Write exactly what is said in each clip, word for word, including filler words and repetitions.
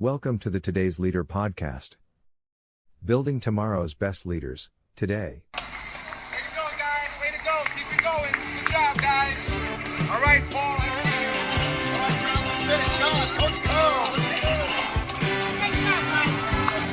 Welcome to the Today's Leader podcast. Building tomorrow's best leaders, today. Way to go, guys. Way to go. Keep it going. Good job, guys. All right, Paul. I see you. All right, Charles. Finish. Show us. Coach Cole. Let's go. Great job, guys.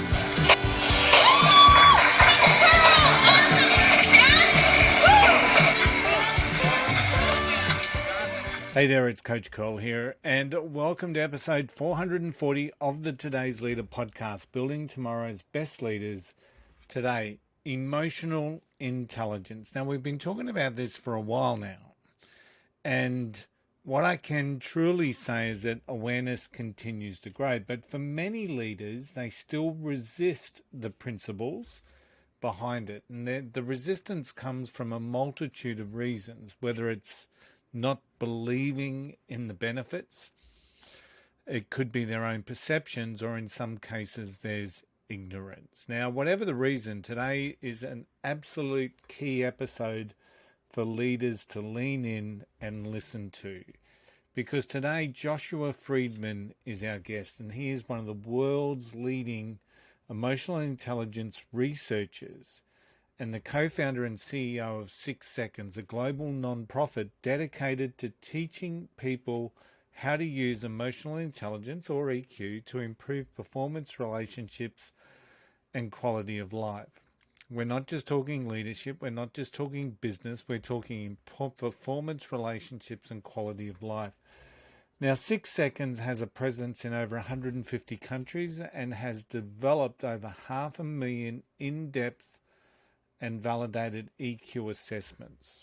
Hey there, it's Coach Cole here, and welcome to episode four hundred forty of the Today's Leader podcast, Building Tomorrow's Best Leaders Today, Emotional Intelligence. Now, we've been talking about this for a while now, and what I can truly say is that awareness continues to grow, but for many leaders, they still resist the principles behind it, and the, the resistance comes from a multitude of reasons, whether it's not believing in the benefits. It could be their own perceptions, or in some cases there's ignorance. Now, whatever the reason, today is an absolute key episode for leaders to lean in and listen to. Because today Joshua Friedman is our guest, and he is one of the world's leading emotional intelligence researchers and the co-founder and C E O of Six Seconds, a global non-profit dedicated to teaching people how to use emotional intelligence, or E Q, to improve performance, relationships, and quality of life. We're not just talking leadership, we're not just talking business, we're talking performance, relationships, and quality of life. Now, Six Seconds has a presence in over one hundred fifty countries and has developed over half a million in-depth and validated E Q assessments.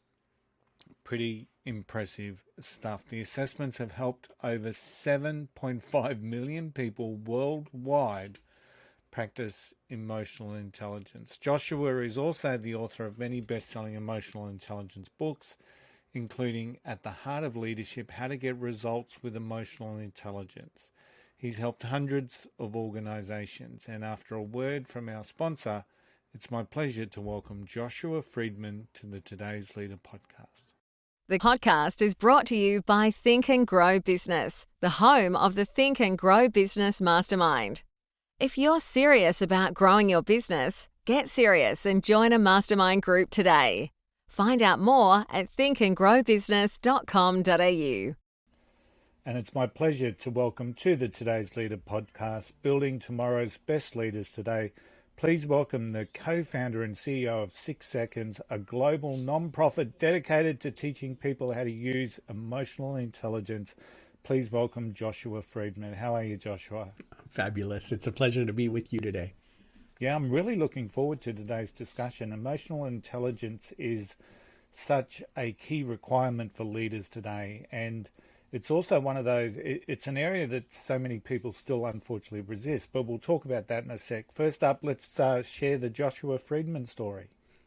Pretty impressive stuff. The assessments have helped over seven point five million people worldwide practice emotional intelligence. Joshua is also the author of many best-selling emotional intelligence books, including At the Heart of Leadership, How to Get Results with Emotional Intelligence. He's helped hundreds of organizations, and after a word from our sponsor, it's my pleasure to welcome Joshua Friedman to the Today's Leader podcast. The podcast is brought to you by Think and Grow Business, the home of the Think and Grow Business Mastermind. If you're serious about growing your business, get serious and join a mastermind group today. Find out more at think and grow business dot com dot a u. And it's my pleasure to welcome to the Today's Leader podcast, Building Tomorrow's Best Leaders Today. Please welcome the co-founder and C E O of Six Seconds, a global non-profit dedicated to teaching people how to use emotional intelligence. Please welcome Joshua Friedman. How are you, Joshua? Fabulous. It's a pleasure to be with you today. Yeah, I'm really looking forward to today's discussion. Emotional intelligence is such a key requirement for leaders today, and it's also one of those, it's an area that so many people still unfortunately resist, but we'll talk about that in a sec. First up, let's uh, share the Joshua Friedman story.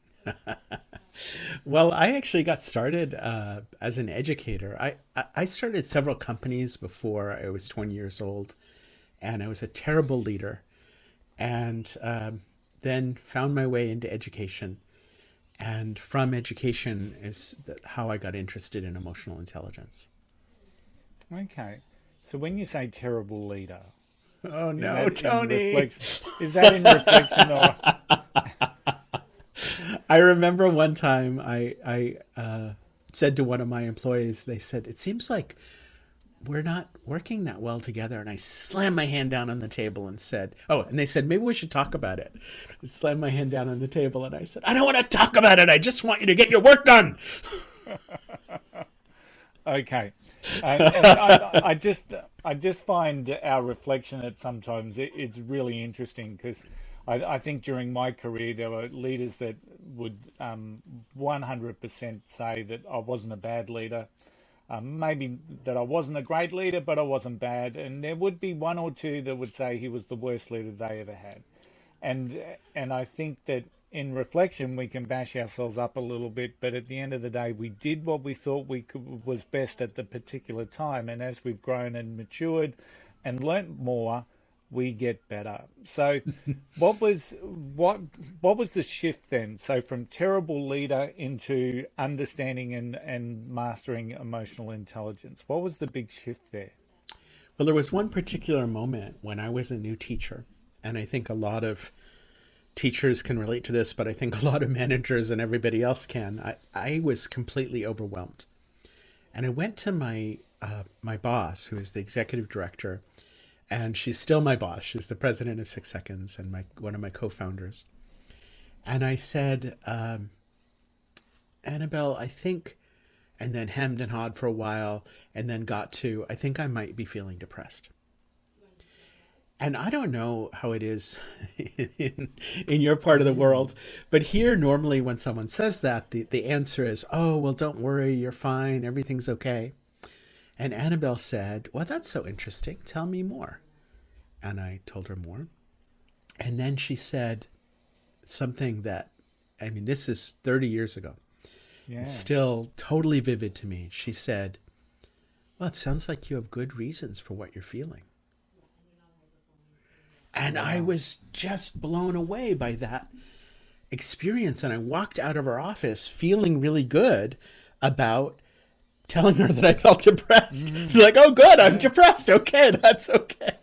Well, I actually got started uh, as an educator. I, I started several companies before I was twenty years old, and I was a terrible leader, and um, then found my way into education. And from education is how I got interested in emotional intelligence. Okay. So when you say terrible leader, oh no, Tony, is that in reflection or? I remember one time I I uh, said to one of my employees, they said, "It seems like we're not working that well together." And I slammed my hand down on the table and said, "Oh," and they said, "Maybe we should talk about it." I slammed my hand down on the table and I said, "I don't want to talk about it. I just want you to get your work done." Okay. and, and I, I just I just find our reflection at sometimes it, it's really interesting, because I, I think during my career there were leaders that would um, one hundred percent say that I wasn't a bad leader, um, maybe that I wasn't a great leader, but I wasn't bad, and there would be one or two that would say he was the worst leader they ever had, and and I think that in reflection, we can bash ourselves up a little bit, but at the end of the day, we did what we thought we could, was best at the particular time. And as we've grown and matured and learnt more, we get better. So what was what what was the shift then? So from terrible leader into understanding and, and mastering emotional intelligence, what was the big shift there? Well, there was one particular moment when I was a new teacher, and I think a lot of teachers can relate to this, but I think a lot of managers and everybody else can. I, I was completely overwhelmed. And I went to my uh, my boss, who is the executive director, and she's still my boss. She's the president of Six Seconds and my one of my co-founders. And I said, um, Annabelle, I think, and then hemmed and hawed for a while, and then got to, I think I might be feeling depressed. And I don't know how it is in, in your part of the world, but here normally when someone says that, the, the answer is, oh, well, don't worry, you're fine, everything's okay. And Annabelle said, well, that's so interesting. Tell me more. And I told her more. And then she said something that, I mean, this is thirty years ago. Yeah. It's still totally vivid to me. She said, well, it sounds like you have good reasons for what you're feeling. And I was just blown away by that experience. And I walked out of her office feeling really good about telling her that I felt depressed. Mm-hmm. It's like, oh, good, I'm depressed. Okay, that's okay.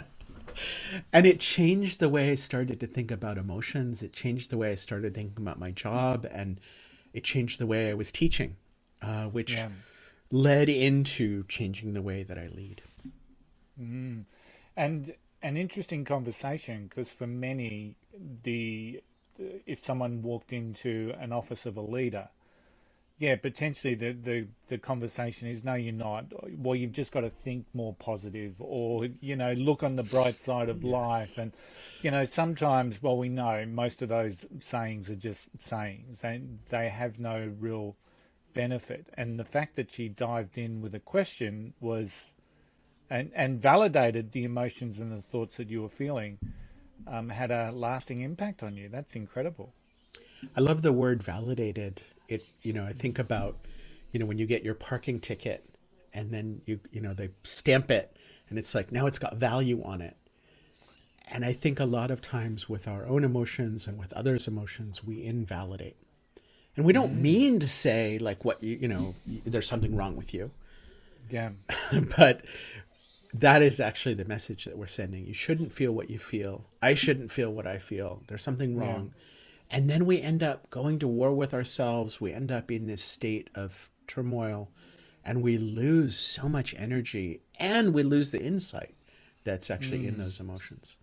And it changed the way I started to think about emotions. It changed the way I started thinking about my job. And it changed the way I was teaching, uh, which yeah. led into changing the way that I lead. Mm. And an interesting conversation, because for many, the if someone walked into an office of a leader, yeah, potentially the, the, the conversation is, no, you're not. Well, you've just got to think more positive, or, you know, look on the bright side of yes. life. And, you know, sometimes, well, we know most of those sayings are just sayings, and they have no real benefit. And the fact that she dived in with a question was, and, and validated the emotions and the thoughts that you were feeling, um, had a lasting impact on you. That's incredible. I love the word validated. It, you know, I think about, you know, when you get your parking ticket and then you, you know, they stamp it and it's like, now it's got value on it. And I think a lot of times with our own emotions and with others' emotions, we invalidate. And we don't mean to say like what, you, you know, there's something wrong with you. Yeah. But that is actually the message that we're sending. You shouldn't feel what you feel. I shouldn't feel what I feel. There's something wrong. Yeah. And then we end up going to war with ourselves. We end up in this state of turmoil, and we lose so much energy, and we lose the insight that's actually mm. in those emotions.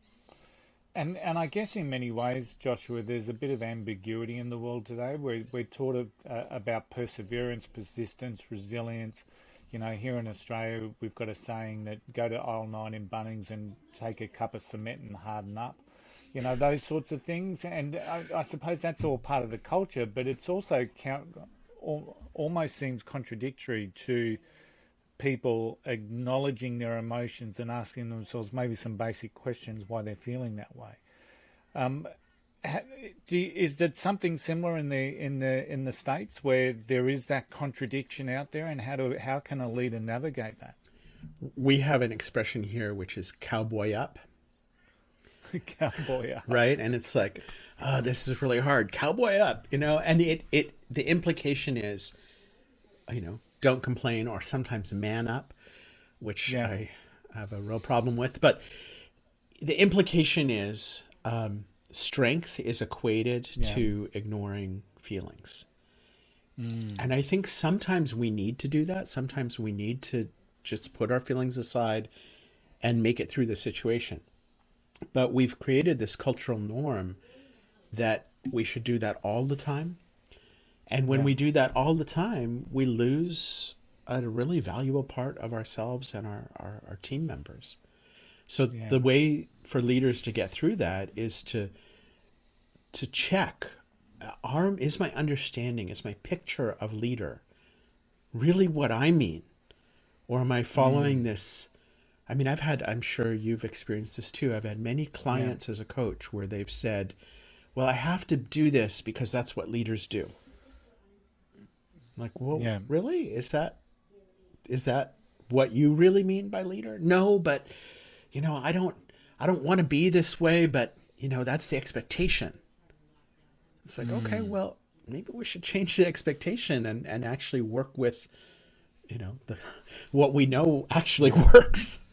And and I guess in many ways, Joshua, there's a bit of ambiguity in the world today. We're, we're taught uh, about perseverance, persistence, resilience. You know, here in Australia, we've got a saying that go to aisle nine in Bunnings and take a cup of cement and harden up. You know, those sorts of things. And I, I suppose that's all part of the culture, but it's also count, almost seems contradictory to people acknowledging their emotions and asking themselves maybe some basic questions why they're feeling that way. Um, do you, is that something similar in the in the in the States where there is that contradiction out there, and how do how can a leader navigate that? We have an expression here which is cowboy up. Cowboy up. Right? And it's like, oh, this is really hard. Cowboy up, you know? And it, it the implication is, you know, don't complain, or sometimes man up, which yeah. I have a real problem with. But the implication is um, strength is equated yeah. to ignoring feelings. Mm. And I think sometimes we need to do that. Sometimes we need to just put our feelings aside and make it through the situation. But we've created this cultural norm that we should do that all the time. And when yeah. we do that all the time, we lose a really valuable part of ourselves and our, our, our team members. So yeah. the way for leaders to get through that is to to check, are, is my understanding, is my picture of leader really what I mean? Or am I following mm. this? I mean, I've had, I'm sure you've experienced this too. I've had many clients yeah. as a coach where they've said, well, I have to do this because that's what leaders do. I'm like, well, yeah. really? Is that, is that what you really mean by leader? No, but you know, I don't, I don't want to be this way, but you know, that's the expectation. It's like, mm. okay, well, maybe we should change the expectation and, and actually work with, you know, the, what we know actually works.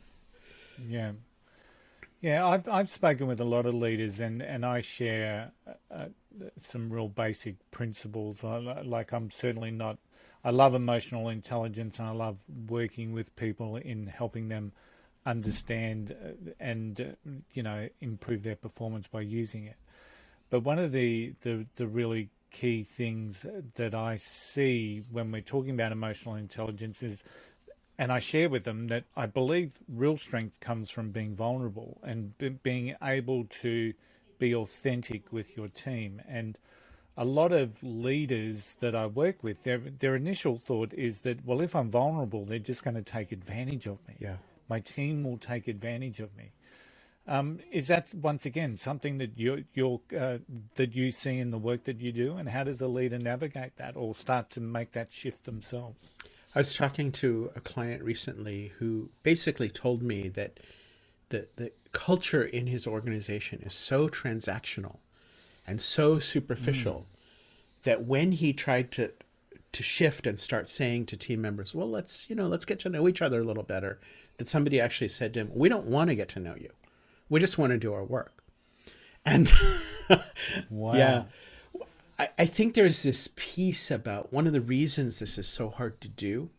Yeah. Yeah, I've I've spoken with a lot of leaders, and and I share uh, some real basic principles. I, like I'm certainly not. I love emotional intelligence, and I love working with people in helping them understand uh, and uh, you know improve their performance by using it. But one of the the the really key things that I see when we're talking about emotional intelligence is, and I share with them that I believe real strength comes from being vulnerable and b- being able to be authentic with your team. And a lot of leaders that I work with, their their initial thought is that, well, if I'm vulnerable, they're just going to take advantage of me. Yeah. My team will take advantage of me. Um, is that once again something that you you're, uh, that you see in the work that you do, and how does a leader navigate that or start to make that shift themselves? I was talking to a client recently who basically told me that the, the culture in his organization is so transactional and so superficial mm. that when he tried to to shift and start saying to team members, well, let's, you know, let's get to know each other a little better, that somebody actually said to him, we don't want to get to know you. We just want to do our work. And wow. yeah, I, I think there's this piece about one of the reasons this is so hard to do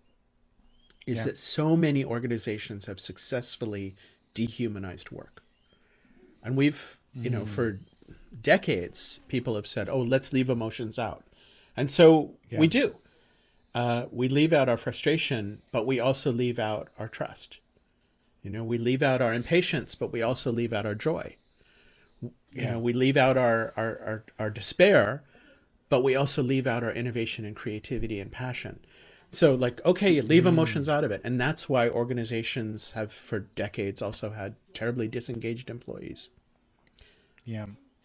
is yeah. that so many organizations have successfully dehumanized work. And we've, mm. you know, for decades, people have said, oh, let's leave emotions out. And so yeah. we do. Uh, we leave out our frustration, but we also leave out our trust. You know, we leave out our impatience, but we also leave out our joy. You yeah. know, we leave out our, our, our, our despair, but we also leave out our innovation and creativity and passion. So like, okay, you leave mm. emotions out of it. And that's why organizations have for decades also had terribly disengaged employees. Yeah.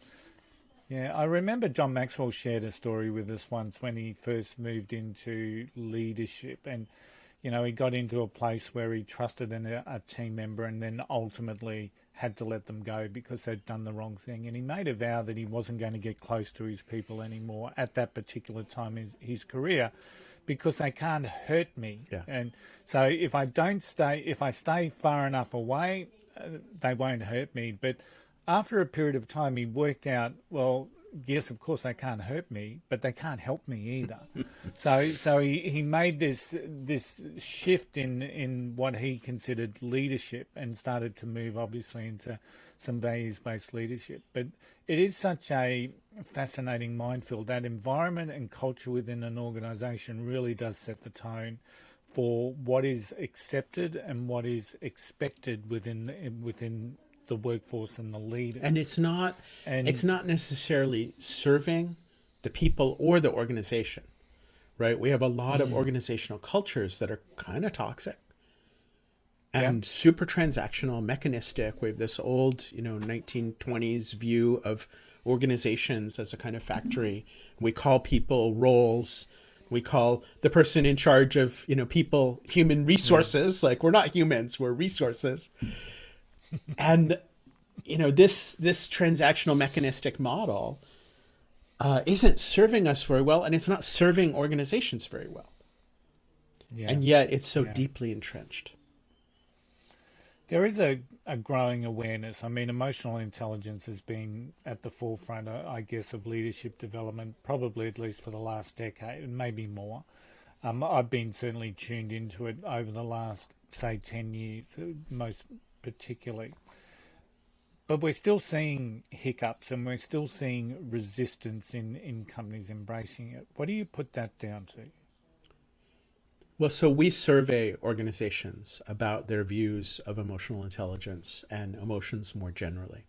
Yeah, I remember John Maxwell shared a story with us once when he first moved into leadership, and you know, he got into a place where he trusted an, a team member and then ultimately had to let them go because they'd done the wrong thing. And he made a vow that he wasn't going to get close to his people anymore at that particular time in his career because they can't hurt me. Yeah. And so if I don't stay, if I stay far enough away, uh, they won't hurt me. But after a period of time, he worked out, well, yes, of course they can't hurt me, but they can't help me either. so so he, he made this this shift in, in what he considered leadership and started to move obviously into some values-based leadership. But it is such a fascinating minefield. That environment and culture within an organization really does set the tone for what is accepted and what is expected within within the workforce and the leaders. And it's not and it's not necessarily serving the people or the organization, right? We have a lot mm. of organizational cultures that are kind of toxic and yeah. super transactional, mechanistic. We have this old, you know, nineteen twenties view of organizations as a kind of factory. We call people roles. We call the person in charge of, you know, people, human resources. Yeah. Like, we're not humans, we're resources. And, you know, this this transactional mechanistic model uh, isn't serving us very well, and it's not serving organizations very well. Yeah. And yet it's so yeah. deeply entrenched. There is a, a growing awareness. I mean, emotional intelligence has been at the forefront, I guess, of leadership development, probably at least for the last decade, and maybe more. Um, I've been certainly tuned into it over the last, say, ten years, most particularly. But we're still seeing hiccups and we're still seeing resistance in, in companies embracing it. What do you put that down to? Well, so we survey organizations about their views of emotional intelligence and emotions more generally.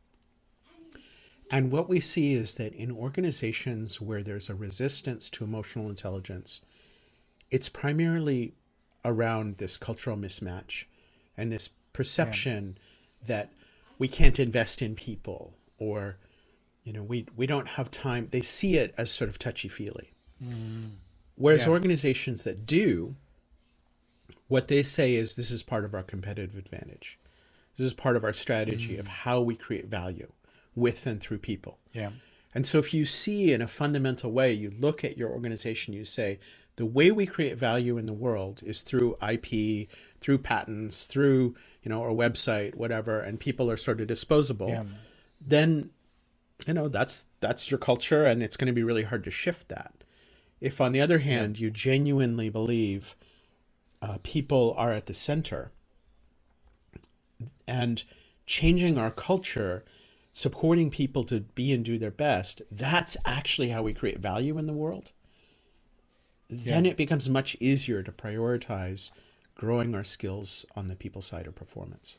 And what we see is that in organizations where there's a resistance to emotional intelligence, it's primarily around this cultural mismatch and this perception yeah. that we can't invest in people, or, you know, we, we don't have time. They see it as sort of touchy-feely. Mm. Whereas yeah. organizations that do, what they say is, this is part of our competitive advantage. This is part of our strategy mm. of how we create value with and through people. Yeah. And so if you see in a fundamental way, you look at your organization, you say, the way we create value in the world is through I P, through patents, through, you know, our website, whatever, and people are sort of disposable, Yeah. then, you know, that's that's your culture, and it's going to be really hard to shift that. If, on the other hand, you genuinely believe uh, people are at the center, and changing our culture, supporting people to be and do their best, that's actually how we create value in the world. Then Yeah. it becomes much easier to prioritize growing our skills on the people side of performance.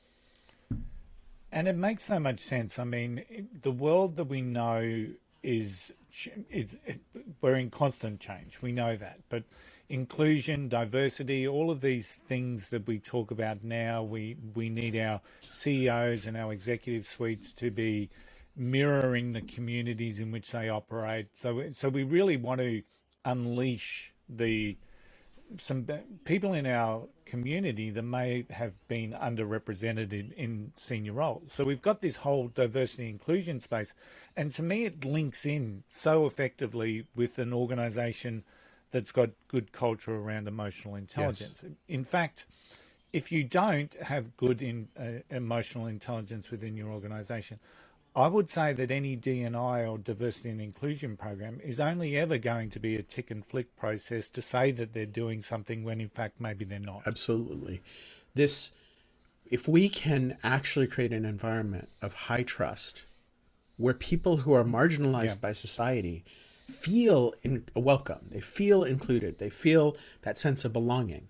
And it makes so much sense. I mean, it- the world that we know is is we're in constant change. We know that, but inclusion, diversity, all of these things that we talk about now, we we need our C E Os and our executive suites to be mirroring the communities in which they operate. So so we really want to unleash the some be- people in our community that may have been underrepresented in, in senior roles. So we've got this whole diversity inclusion space. And to me, it links in so effectively with an organization that's got good culture around emotional intelligence. In fact, if you don't have good in, uh, emotional intelligence within your organization, I would say that any D and I or diversity and inclusion program is only ever going to be a tick and flick process to say that they're doing something when in fact maybe they're not. Absolutely. This, if we can actually create an environment of high trust where people who are marginalized Yeah. by society feel in, welcome, they feel included, they feel that sense of belonging,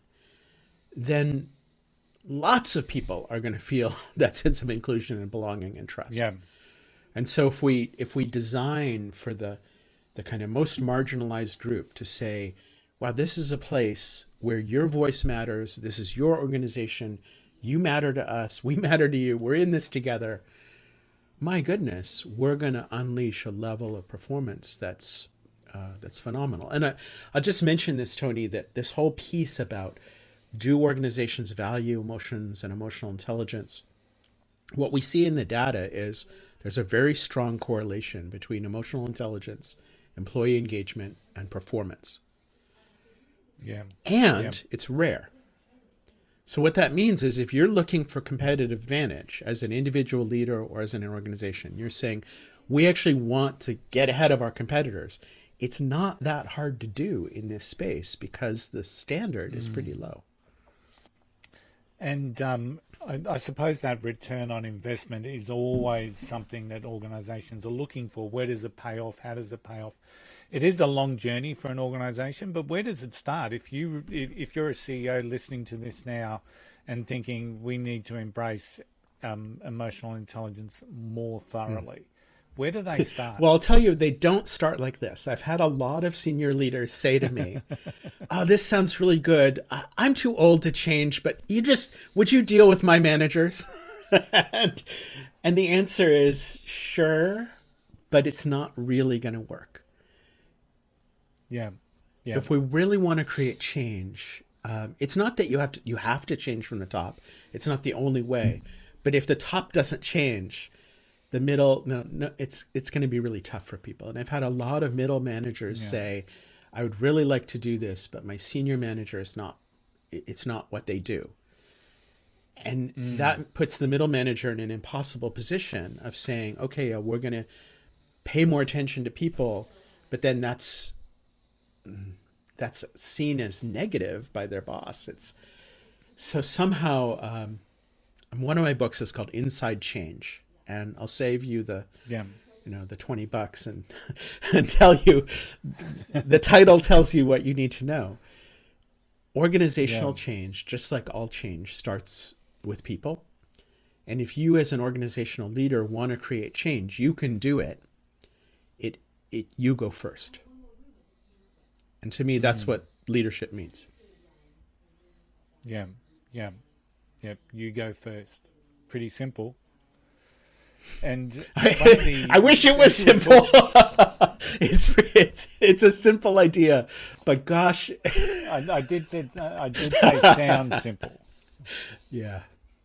then lots of people are going to feel that sense of inclusion and belonging and trust. Yeah. And so if we if we design for the the kind of most marginalized group to say, wow, this is a place where your voice matters, this is your organization, you matter to us, we matter to you, we're in this together, my goodness, we're going to unleash a level of performance that's uh, that's phenomenal. And I, I'll just mention this, Tony, that this whole piece about do organizations value emotions and emotional intelligence, what we see in the data is there's a very strong correlation between emotional intelligence, employee engagement, and performance. Yeah. And Yeah. it's rare. So what that means is if you're looking for competitive advantage as an individual leader or as an organization, you're saying, we actually want to get ahead of our competitors. It's not that hard to do in this space because the standard is pretty low. And um, I, I suppose that return on investment is always something that organizations are looking for. Where does it pay off? How does it pay off? It is a long journey for an organization, but where does it start? If you if, if you're a C E O listening to this now and thinking we need to embrace um, emotional intelligence more thoroughly, where do they start? Well, I'll tell you, they don't start like this. I've had a lot of senior leaders say to me, oh, this sounds really good. I- I'm too old to change, but you just, would you deal with my managers? and, and the answer is sure, but it's not really going to work. yeah, yeah, If we really want to create change, um, it's not that you have to, you have to change from the top. It's not the only way. But if the top doesn't change, the middle, no, no, it's it's going to be really tough for people. And I've had a lot of middle managers Yeah. say, I would really like to do this, but my senior manager is not, it- it's not what they do. And that puts the middle manager in an impossible position of saying, okay, uh, we're going to pay more attention to people, but then that's, that's seen as negative by their boss. It's so somehow, um, one of my books is called Inside Change. And I'll save you the, yeah, you know, the twenty bucks and, and tell you, the title tells you what you need to know. Organizational Yeah. change, just like all change, starts with people. And if you as an organizational leader want to create change, you can do it. It, it, you go first. And to me, that's what leadership means. yeah, yeah, yeah. You go first. Pretty simple. And one of the- I wish it was simple. it's, it's it's a simple idea, but gosh, I, I did say I did say sound simple. yeah,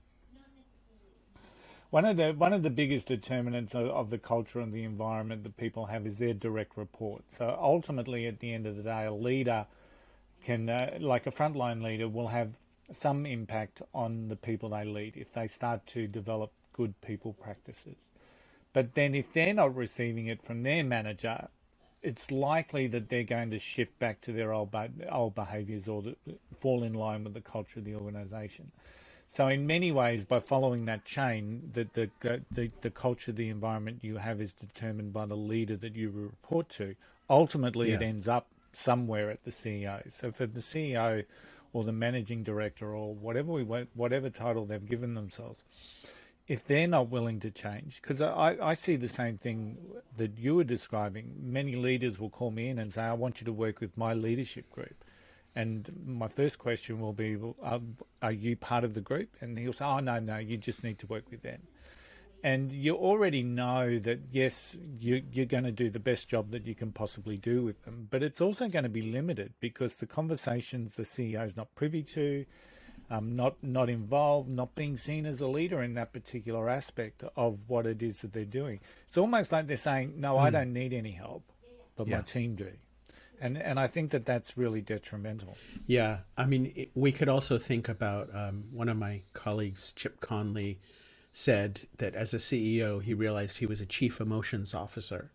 One of the one of the biggest determinants of, of the culture and the environment that people have is their direct report. So ultimately, at the end of the day, a leader can, uh, like a frontline leader, will have some impact on the people they lead if they start to develop good people practices. But then if they're not receiving it from their manager, it's likely that they're going to shift back to their old old behaviours or the, fall in line with the culture of the organisation. So in many ways, by following that chain, the, the the the culture, the environment you have is determined by the leader that you report to. Ultimately, Yeah. it ends up somewhere at the C E O. So for the C E O or the managing director or whatever we whatever title they've given themselves, if they're not willing to change, because I, I see the same thing that you were describing. Many leaders will call me in and say, I want you to work with my leadership group. And my first question will be, well, are, are you part of the group? And he'll say, oh, no, no, you just need to work with them. And you already know that, yes, you, you're going to do the best job that you can possibly do with them. But it's also going to be limited because the conversations the C E O is not privy to, Um, not not involved, not being seen as a leader in that particular aspect of what it is that they're doing. It's almost like they're saying, no, I don't need any help, but Yeah. my team do. And and I think that that's really detrimental. Yeah, I mean, it, we could also think about um, one of my colleagues, Chip Conley, said that as a C E O, he realized he was a chief emotions officer.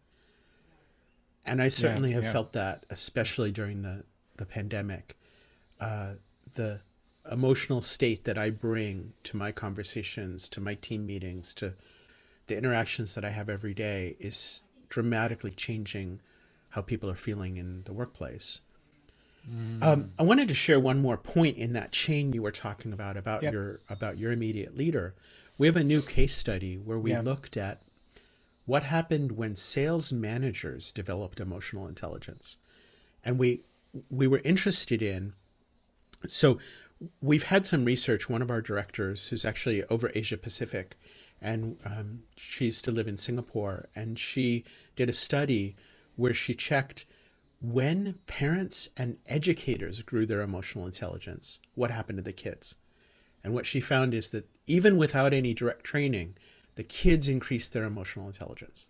And I certainly Yeah, have yeah. felt that, especially during the, the pandemic. Uh, the emotional state that I bring to my conversations, to my team meetings, to the interactions that I have every day is dramatically changing how people are feeling in the workplace. Mm. Um, I wanted to share one more point in that chain you were talking about, about Yep. your about your immediate leader. We have a new case study where we Yeah. looked at what happened when sales managers developed emotional intelligence. And we we were interested in, so we've had some research. One of our directors, who's actually over Asia Pacific, and um, she used to live in Singapore, and she did a study where she checked when parents and educators grew their emotional intelligence, what happened to the kids. And what she found is that even without any direct training, the kids increased their emotional intelligence.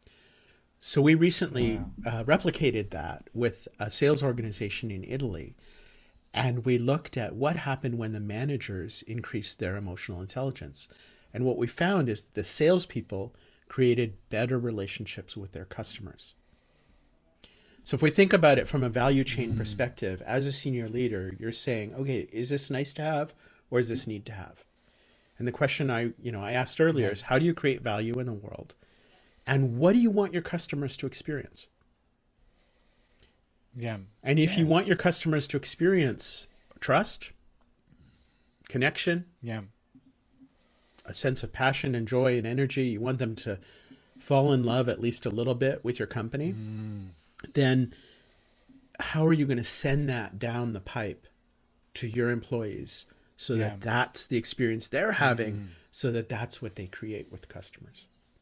So we recently uh, replicated that with a sales organization in Italy. And we looked at what happened when the managers increased their emotional intelligence. And what we found is the salespeople created better relationships with their customers. So if we think about it from a value chain mm-hmm. perspective, as a senior leader, you're saying, okay, is this nice to have or is this need to have? And the question I, you know, I asked earlier yeah. is how do you create value in the world? And what do you want your customers to experience? Yeah. And if yeah. you want your customers to experience trust, connection, yeah. a sense of passion and joy and energy, you want them to fall in love at least a little bit with your company, mm. then how are you going to send that down the pipe to your employees so yeah. that that's the experience they're having, mm. so that that's what they create with customers?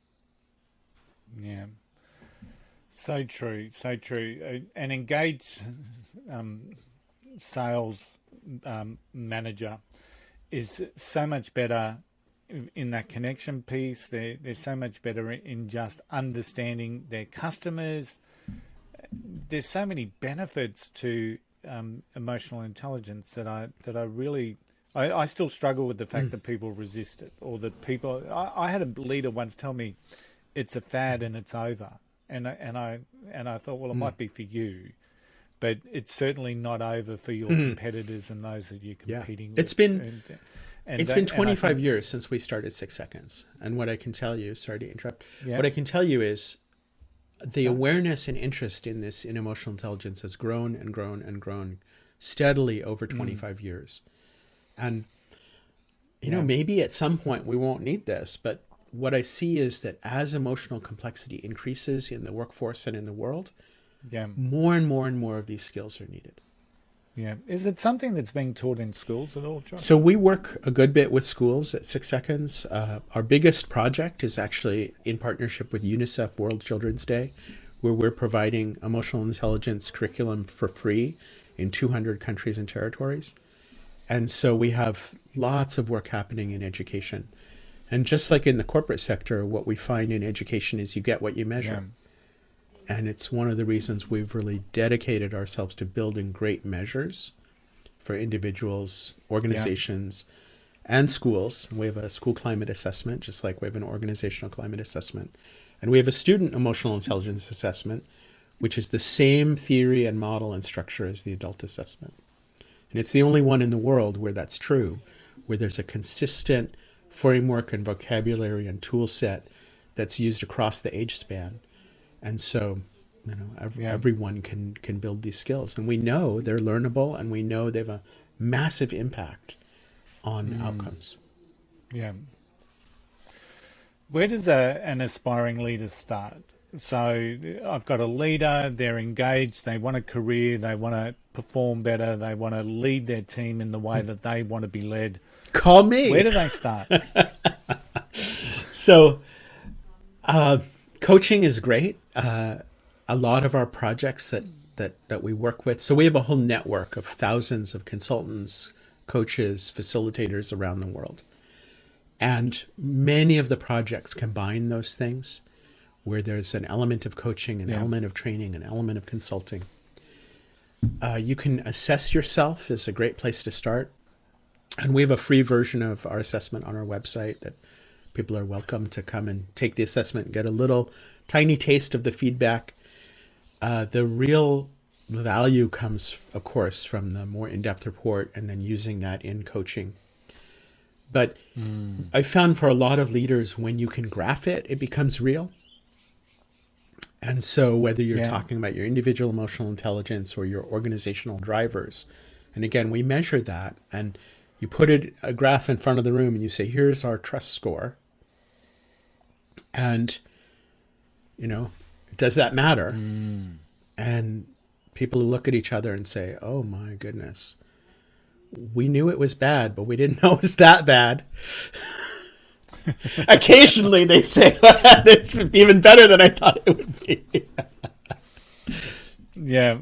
Yeah. So true, so true. An engaged um, sales um, manager is so much better in that connection piece. They're, they're so much better in just understanding their customers. There's so many benefits to um, emotional intelligence that I that I really I, I still struggle with the fact mm. that people resist it, or that people. I, I had a leader once tell me it's a fad and it's over. And I, and I and I thought, well, it mm. might be for you, but it's certainly not over for your mm. competitors and those that you're competing yeah. with. It's been and, and it's that, been twenty-five think, years since we started Six Seconds, and what I can tell you, sorry to interrupt, yeah. what I can tell you is the yeah. awareness and interest in this in emotional intelligence has grown and grown and grown steadily over twenty-five mm. years, and you yeah. know maybe at some point we won't need this, but what I see is that as emotional complexity increases in the workforce and in the world, yeah. more and more and more of these skills are needed. Yeah. Is it something that's being taught in schools at all, John? So we work a good bit with schools at Six Seconds. Uh, our biggest project is actually in partnership with UNICEF World Children's Day, where we're providing emotional intelligence curriculum for free in two hundred countries and territories. And so we have lots of work happening in education. And just like in the corporate sector, what we find in education is you get what you measure. Yeah. And it's one of the reasons we've really dedicated ourselves to building great measures for individuals, organizations, yeah. and schools. We have a school climate assessment, just like we have an organizational climate assessment. And we have a student emotional intelligence assessment, which is the same theory and model and structure as the adult assessment. And it's the only one in the world where that's true, where there's a consistent framework and vocabulary and tool set that's used across the age span. And so, you know, every, yeah. everyone can, can build these skills. And we know they're learnable, and we know they have a massive impact on mm. outcomes. Yeah. Where does a, an aspiring leader start? So I've got a leader, they're engaged, they want a career, they want to perform better, they want to lead their team in the way that they want to be led. Call me. Where do they start? So uh, coaching is great. Uh, a lot of our projects that, that, that we work with, so we have a whole network of thousands of consultants, coaches, facilitators around the world. And many of the projects combine those things, where there's an element of coaching, an yeah. element of training, an element of consulting. Uh, you can assess yourself is a great place to start. And we have a free version of our assessment on our website that people are welcome to come and take the assessment and get a little tiny taste of the feedback. Uh, the real value comes, of course, from the more in-depth report and then using that in coaching. But mm. I found for a lot of leaders, when you can graph it, it becomes real. And so whether you're yeah. talking about your individual emotional intelligence or your organizational drivers, and again, we measure that, and you put it a graph in front of the room and you say, here's our trust score. And, you know, does that matter? Mm. And people look at each other and say, oh my goodness, we knew it was bad, but we didn't know it was that bad. Occasionally they say, it's even better than I thought it would be. Yeah.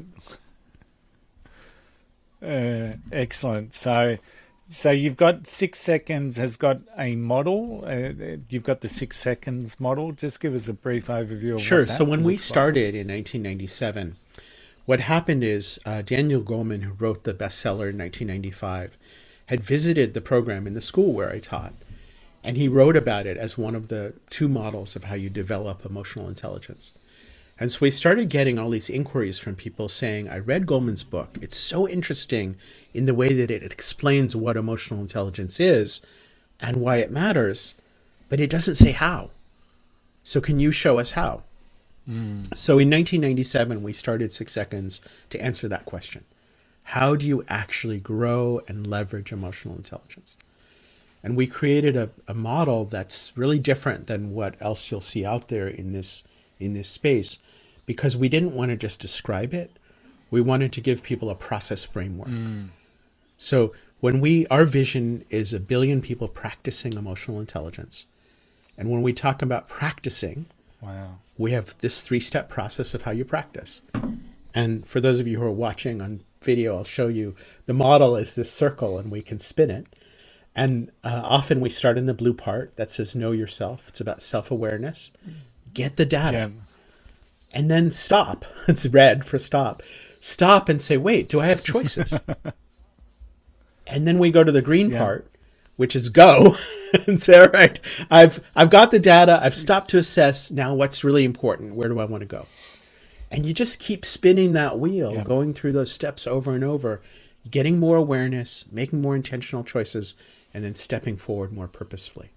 Uh, excellent. So, so you've got Six Seconds has got a model. Uh, you've got the Six Seconds model. Just give us a brief overview of Sure. What that So when we looks started like. in nineteen ninety-seven, what happened is uh, Daniel Goleman, who wrote the bestseller in nineteen ninety-five, had visited the program in the school where I taught. And he wrote about it as one of the two models of how you develop emotional intelligence. And so we started getting all these inquiries from people saying, I read Goleman's book. It's so interesting in the way that it explains what emotional intelligence is and why it matters, but it doesn't say how. So can you show us how? Mm. So in nineteen ninety-seven, we started Six Seconds to answer that question. How do you actually grow and leverage emotional intelligence? And we created a, a model that's really different than what else you'll see out there in this in this space, because we didn't want to just describe it. We wanted to give people a process framework. Mm. So when we, our vision is a billion people practicing emotional intelligence. And when we talk about practicing, wow, we have this three-step process of how you practice. And for those of you who are watching on video, I'll show you the model is this circle and we can spin it. And uh, often we start in the blue part that says know yourself. It's about self-awareness. Get the data. Yeah. And then stop. It's red for stop. Stop and say, wait, do I have choices? And then we go to the green yeah. part, which is go, and say, all right, I've, I've got the data. I've stopped to assess. Now what's really important? Where do I want to go? And you just keep spinning that wheel, yeah. going through those steps over and over, getting more awareness, making more intentional choices, and then stepping forward more purposefully.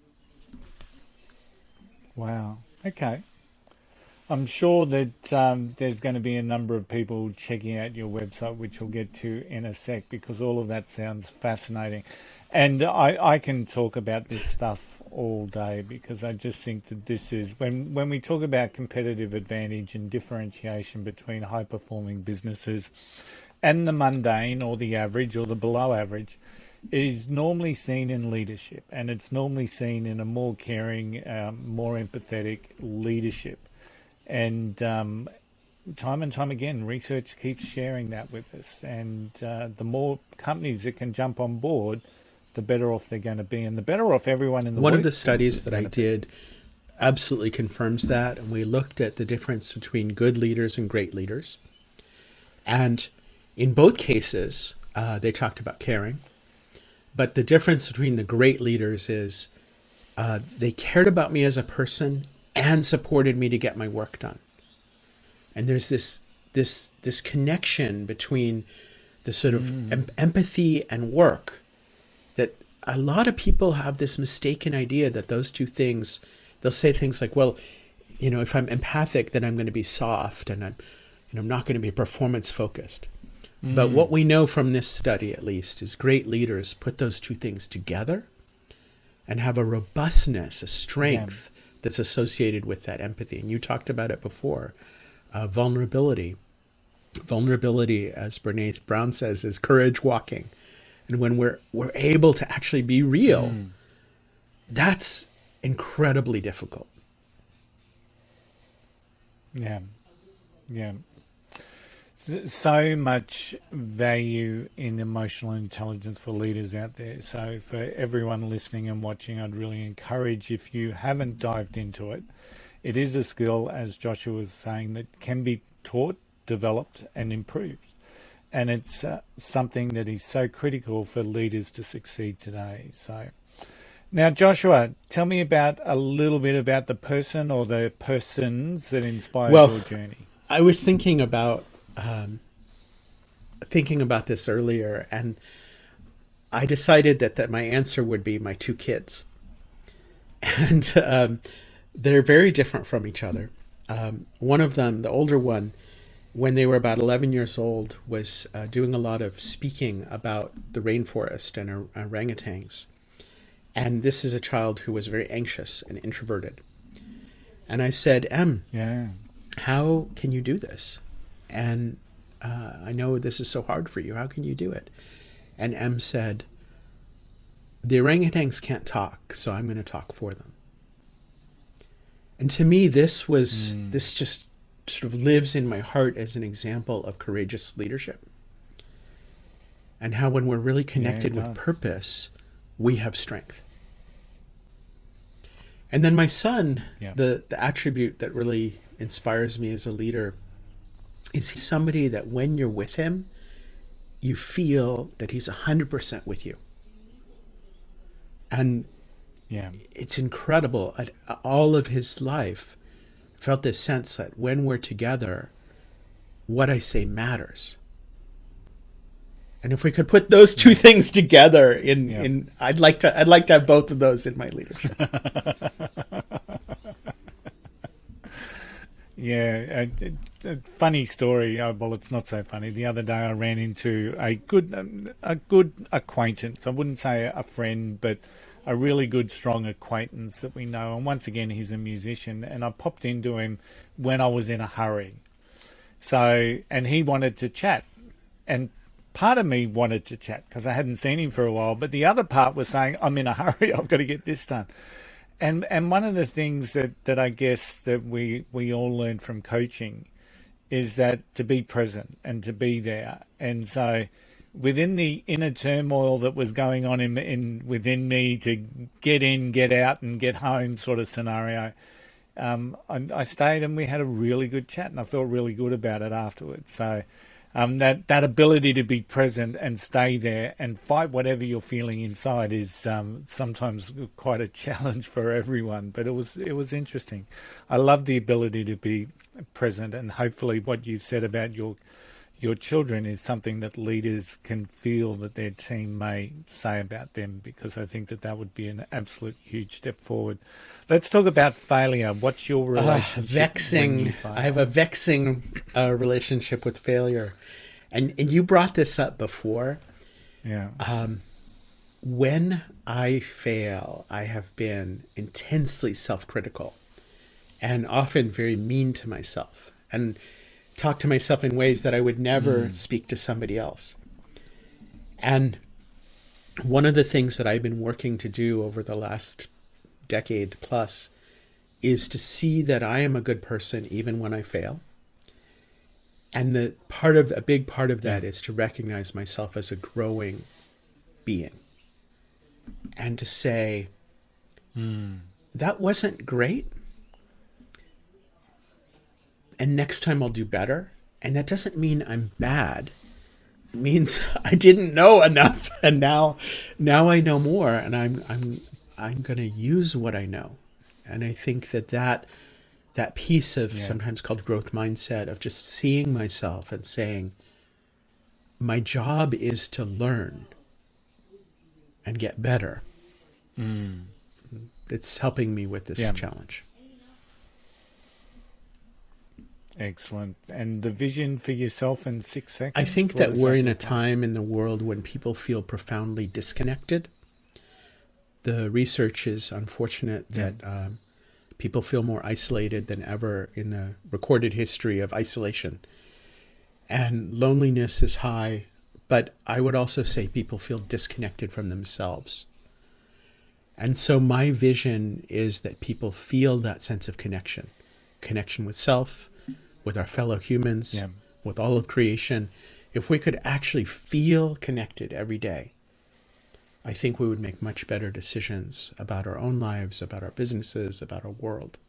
Wow. Okay. I'm sure that um, there's going to be a number of people checking out your website, which we'll get to in a sec, because all of that sounds fascinating. And I, I can talk about this stuff all day, because I just think that this is, when, when we talk about competitive advantage and differentiation between high-performing businesses and the mundane or the average or the below average, it is normally seen in leadership, and it's normally seen in a more caring, um, more empathetic leadership. And um, time and time again, research keeps sharing that with us. And uh, the more companies that can jump on board, the better off they're going to be, and the better off everyone in the One of the studies that I did absolutely confirms that, and we looked at the difference between good leaders and great leaders. And in both cases, Uh, they talked about caring. But the difference between the great leaders is uh, they cared about me as a person and supported me to get my work done. And there's this this this connection between the sort of mm. em- empathy and work that a lot of people have this mistaken idea that those two things, they'll say things like, well, you know, if I'm empathic, then I'm going to be soft and I'm, you know, I'm not going to be performance focused. Mm. But what we know from this study, at least, is great leaders put those two things together and have a robustness, a strength yeah. that's associated with that empathy. And you talked about it before, uh, vulnerability. Vulnerability, as Brené Brown says, is courage walking. And when we're we're able to actually be real, mm. that's incredibly difficult. Yeah, yeah. So much value in emotional intelligence for leaders out there. So for everyone listening and watching, I'd really encourage, if you haven't dived into it, it is a skill, as Joshua was saying, that can be taught, developed and improved. And it's uh, something that is so critical for leaders to succeed today. So now, Joshua, tell me about a little bit about the person or the persons that inspired well, your journey. I was thinking about um, thinking about this earlier, and I decided that, that my answer would be my two kids. And um, they're very different from each other. Um, one of them, the older one, when they were about eleven years old, was uh, doing a lot of speaking about the rainforest and or- orangutans. And this is a child who was very anxious and introverted. And I said, Em, yeah. how can you do this? And uh, I know this is so hard for you. How can you do it? And Em said, the orangutans can't talk, so I'm going to talk for them. And to me, this was, mm. this just sort of lives in my heart as an example of courageous leadership. And how when we're really connected yeah, with purpose, we have strength. And then my son, yeah. the, the attribute that really inspires me as a leader is he's somebody that when you're with him, you feel that he's one hundred percent with you. And yeah, it's incredible. At all of his life, I felt this sense that when we're together, what I say matters. And if we could put those two things together in, yeah. in I'd like to I'd like to have both of those in my leadership. Yeah, a, a funny story. Oh, well, it's not so funny. The other day, I ran into a good, a good acquaintance. I wouldn't say a friend, but a really good, strong acquaintance that we know. And once again, he's a musician. And I popped into him when I was in a hurry. So, and he wanted to chat, and part of me wanted to chat because I hadn't seen him for a while. But the other part was saying, "I'm in a hurry. I've got to get this done." And and one of the things that, that I guess that we, we all learn from coaching is that to be present and to be there. And so within the inner turmoil that was going on in, in within me to get in, get out and get home sort of scenario, um, I, I stayed and we had a really good chat and I felt really good about it afterwards. So Um, that, that ability to be present and stay there and fight whatever you're feeling inside is um, sometimes quite a challenge for everyone. But it was it was interesting. I love the ability to be present, and hopefully what you've said about your your children is something that leaders can feel that their team may say about them, because I think that that would be an absolute huge step forward. Let's talk about failure. What's your relationship? Uh, vexing. I have a vexing uh, relationship with failure. And and you brought this up before. Yeah. Um, when I fail, I have been intensely self-critical and often very mean to myself and talk to myself in ways that I would never mm. speak to somebody else. And one of the things that I've been working to do over the last decade plus is to see that I am a good person even when I fail. And the part of a big part of that is to recognize myself as a growing being and to say, mm. that wasn't great. And next time I'll do better. And that doesn't mean I'm bad. means I didn't know enough, and now now I know more, and I'm I'm I'm going to use what I know. And I think that that, that piece of yeah. sometimes called growth mindset, of just seeing myself and saying, my job is to learn and get better. Mm. It's helping me with this yeah. challenge. Excellent. And the vision for yourself in six seconds? I think what that we're that in a like? time in the world when people feel profoundly disconnected. The research is unfortunate that yeah. um, people feel more isolated than ever in the recorded history of isolation. And loneliness is high, but I would also say people feel disconnected from themselves. And so my vision is that people feel that sense of connection, connection with self, with our fellow humans, yeah. with all of creation. If we could actually feel connected every day, I think we would make much better decisions about our own lives, about our businesses, about our world.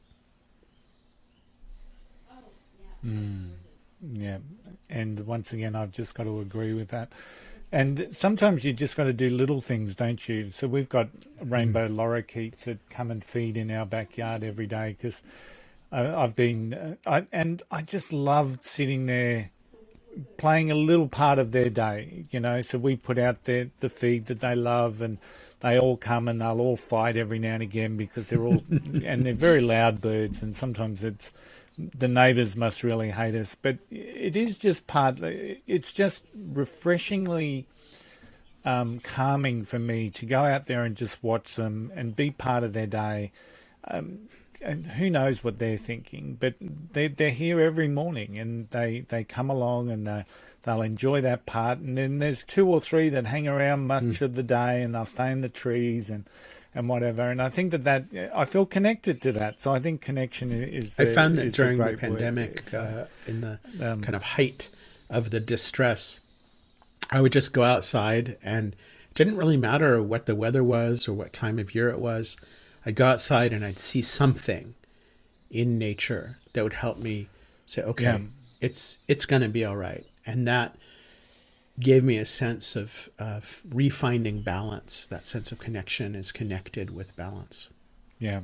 Mm, yeah. And once again, I've just got to agree with that. And sometimes you just got to do little things, don't you? So we've got rainbow mm. lorikeets that come and feed in our backyard every day because uh, I've been, uh, I, and I just loved sitting there playing a little part of their day, you know. So we put out their, the feed that they love, and they all come and they'll all fight every now and again because they're all, and they're very loud birds, and sometimes it's, the neighbours must really hate us, but it is just part, it's just refreshingly um, calming for me to go out there and just watch them and be part of their day. Um, and who knows what they're thinking, but they, they're here every morning, and they, they come along and they, they'll enjoy that part. And then there's two or three that hang around much mm. of the day, and they'll stay in the trees and, and whatever. And I think that, that I feel connected to that. So I think connection is the, I found that is during the, the pandemic, so, uh, in the um, kind of height of the distress, I would just go outside, and it didn't really matter what the weather was or what time of year it was. I'd go outside and I'd see something in nature that would help me say, okay, yeah. it's it's going to be all right. And that gave me a sense of, of refinding balance. That sense of connection is connected with balance. Yeah.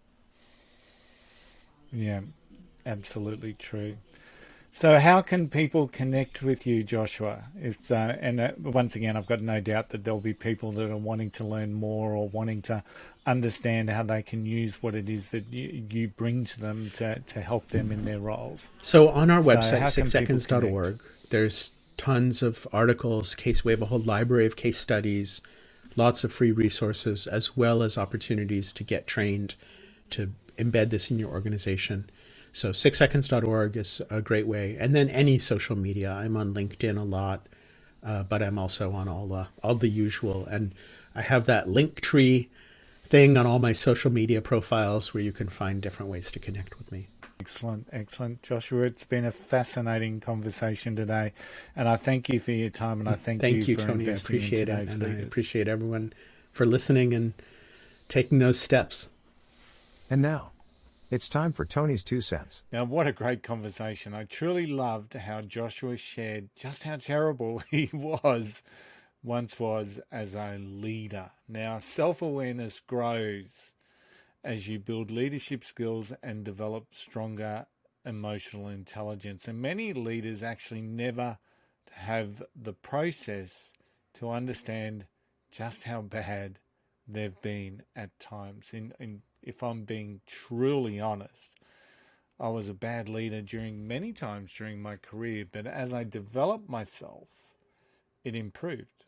Yeah, absolutely true. So how can people connect with you, Joshua? If, uh, and uh, once again, I've got no doubt that there'll be people that are wanting to learn more or wanting to understand how they can use what it is that you, you bring to them to, to help them in their roles. So on our so website, six seconds dot org, there's tons of articles, case, we have a whole library of case studies, lots of free resources, as well as opportunities to get trained to embed this in your organization. So six seconds dot org is a great way. And then any social media. I'm on LinkedIn a lot, uh, but I'm also on all the, all the usual. And I have that link tree thing on all my social media profiles where you can find different ways to connect with me. Excellent, excellent. Joshua, it's been a fascinating conversation today. And I thank you for your time, and I thank, thank you, you for Tony. I appreciate it. And leaders. I appreciate everyone for listening and taking those steps. And now, it's time for Tony's Two Cents. Now, what a great conversation. I truly loved how Joshua shared just how terrible he was, once was, as a leader. Now, self-awareness grows as you build leadership skills and develop stronger emotional intelligence. And many leaders actually never have the process to understand just how bad they've been at times. In, in if I'm being truly honest, I was a bad leader during many times during my career, but as I developed myself, it improved.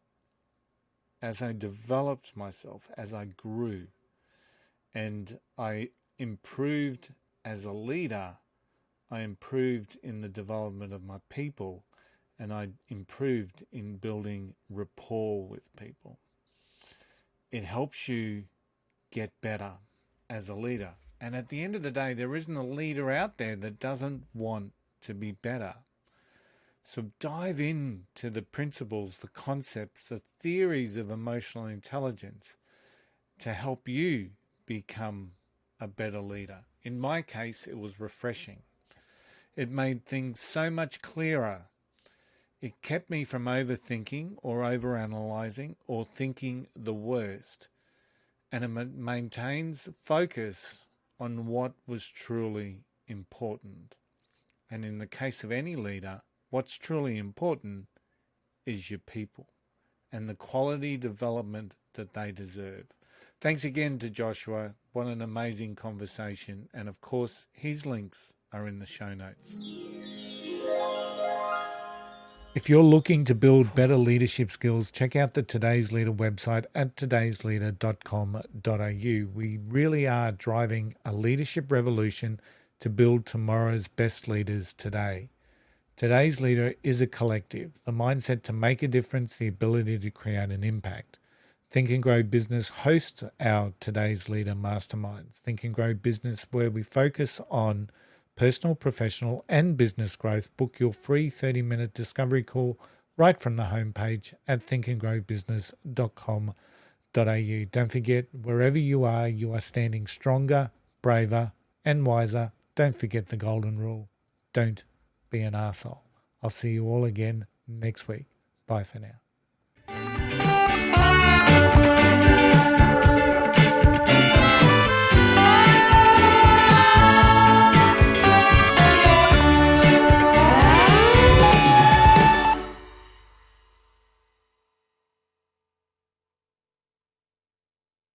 As I developed myself, as I grew, and I improved as a leader, I improved in the development of my people, and I improved in building rapport with people. It helps you get better as a leader. And at the end of the day, there isn't a leader out there that doesn't want to be better. So dive into the principles, the concepts, the theories of emotional intelligence to help you become a better leader. In my case, it was refreshing. It made things so much clearer. It kept me from overthinking or overanalyzing or thinking the worst. And it maintains focus on what was truly important. And in the case of any leader, what's truly important is your people and the quality development that they deserve. Thanks again to Joshua. What an amazing conversation. And of course, his links are in the show notes. If you're looking to build better leadership skills, check out the Today's Leader website at todays leader dot com dot a u. We really are driving a leadership revolution to build tomorrow's best leaders today. Today's Leader is a collective, the mindset to make a difference, the ability to create an impact. Think and Grow Business hosts our Today's Leader Mastermind. Think and Grow Business, where we focus on personal, professional, and business growth. Book your free thirty-minute discovery call right from the homepage at think and grow business dot com dot a u. Don't forget, wherever you are, you are standing stronger, braver, and wiser. Don't forget the golden rule. Don't be an arsehole. I'll see you all again next week. Bye for now.